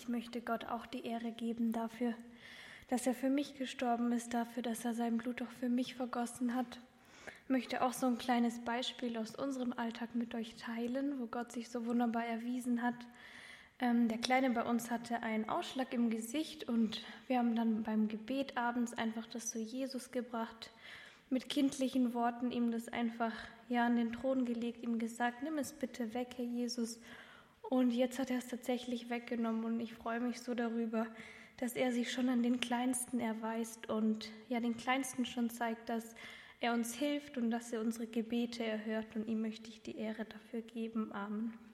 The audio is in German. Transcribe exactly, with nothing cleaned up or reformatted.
ich möchte Gott auch die Ehre geben dafür, dass er für mich gestorben ist, dafür, dass er sein Blut auch für mich vergossen hat. Ich möchte auch so ein kleines Beispiel aus unserem Alltag mit euch teilen, wo Gott sich so wunderbar erwiesen hat. Ähm, der Kleine bei uns hatte einen Ausschlag im Gesicht und wir haben dann beim Gebet abends einfach das zu Jesus gebracht, mit kindlichen Worten ihm das einfach ja an den Thron gelegt, ihm gesagt, nimm es bitte weg, Herr Jesus. Und jetzt hat er es tatsächlich weggenommen und ich freue mich so darüber, dass er sich schon an den Kleinsten erweist und ja den Kleinsten schon zeigt, dass er uns hilft und dass er unsere Gebete erhört und ihm möchte ich die Ehre dafür geben. Amen.